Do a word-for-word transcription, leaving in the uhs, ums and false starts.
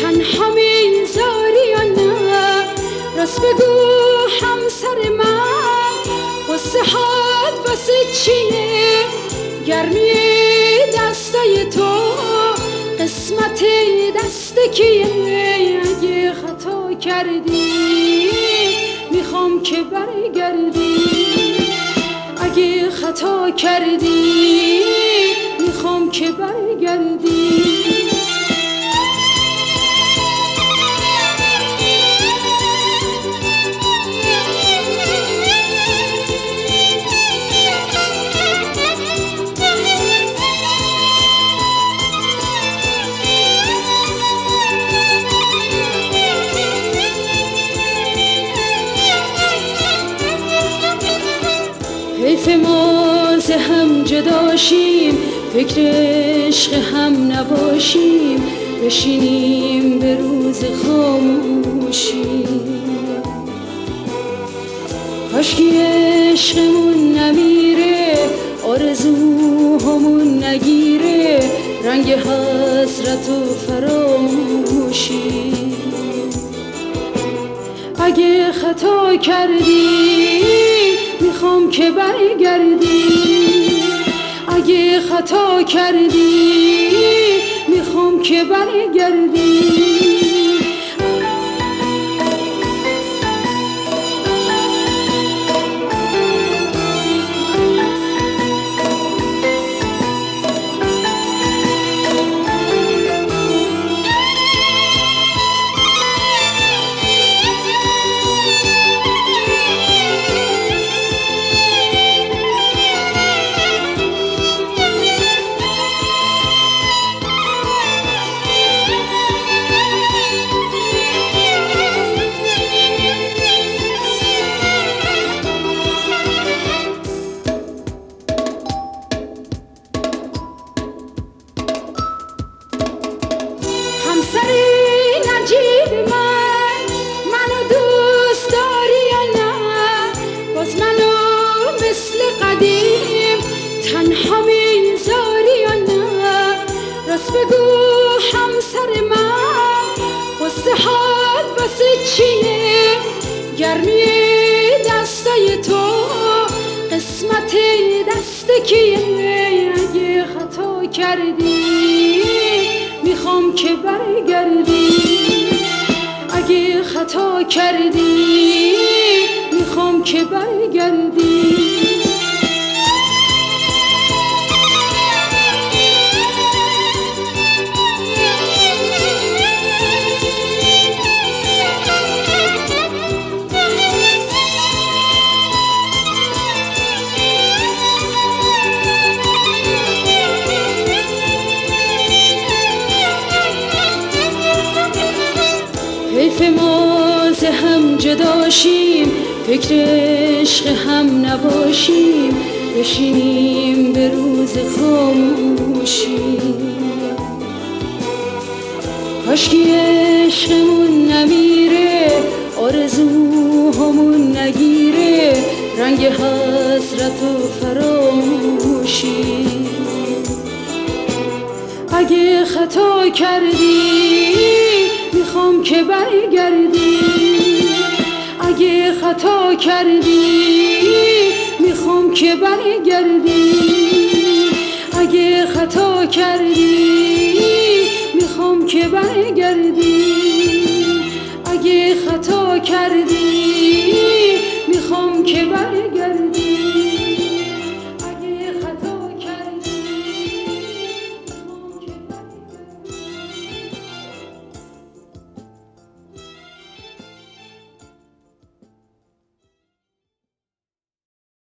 تنها میذاری یا نه؟ راست بگو همسر من، قصه هات واسه چیه؟ گرمی دستای تو قسمت دست کیه؟ اگه خطا کردی میخوام که برگردی، اگه خطا کردی میخوام که برگردی. حیف ما ز هم جداشیم، فکر عشق هم نباشیم، بشینیم به روز خاموشی. کاشکی عشقمون نمیره، آرزوهامون نگیره رنگ حسرت و فراموشی. اگه خطا کردی میخوام که برگردی، اگه خطا کردی میخوام که برگردی. همسری نجیب من، منو دوست داری یا نه؟ باز منو مثل قدیم تنها میذاری یا نه؟ راست بگو همسر من، قصه هات واسه چیه؟ گرمی دستای تو قسمت دست کیه؟ اگه خطا کردی میخوام که برگردی، اگه خطا کردی میخوام که برگردی. حیف ما ز هم جداشیم، فکر عشق هم نباشیم، بشینیم به روز خاموشی. کاشکی عشقمون نمیره، آرزوهامون نگیره رنگ حسرت و فراموشی. اگه خطا کردی میخوام که برگردی، اگه خطا کردی میخوام که برگردی، اگه خطا کردی میخوام که برگردی، اگه خطا کردی